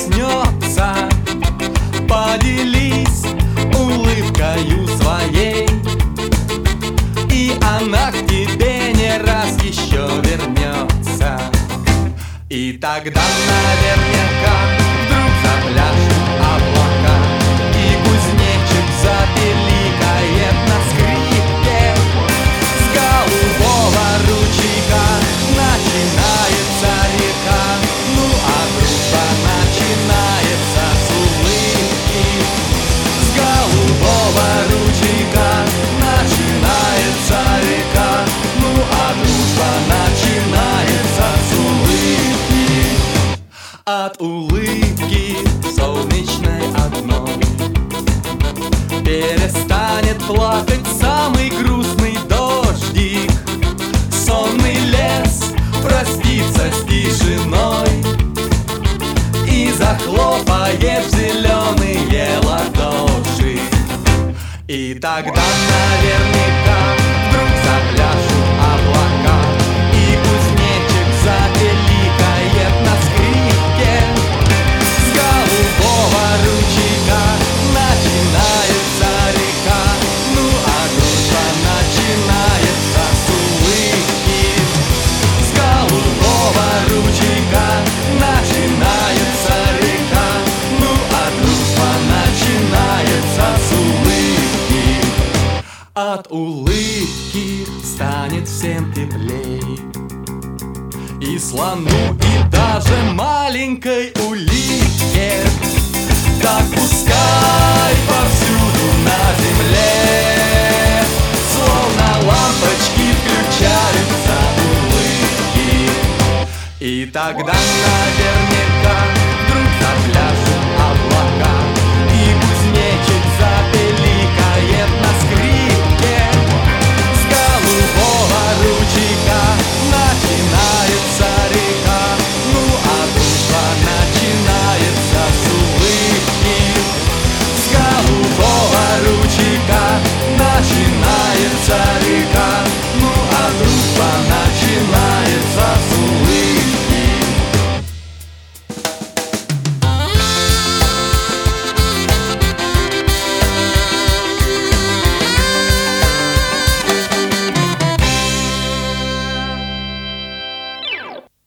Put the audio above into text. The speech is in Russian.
проснется, поделись улыбкою своей, и она к тебе не раз еще вернется. И тогда наверняка вдруг запляшут облака, и кузнечик запеликает на скрипке. С голубого ручейка начинается река, ну а дружба начинается с улыбки. С голубого ручейка начинается река, ну а дружба начинается с улыбки. От улыбки солнечной одной перестанет плакать самый грустный дождик. Сонный лес простится с тишиной и захлопает в зеленые ладоши. И тогда наверняка вдруг запляшут облака, и кузнечик запеликает на скрипке. С голубого ручейка начинается река, ну а дружба начинается с улыбки. С голубого ручейка начинается река, ну а дружба начинается с улыбки. От улыбки станет всем теплей, и слону, и даже маленькой улитке. Так пускай повсюду на земле словно лампочки включаются улыбки. И тогда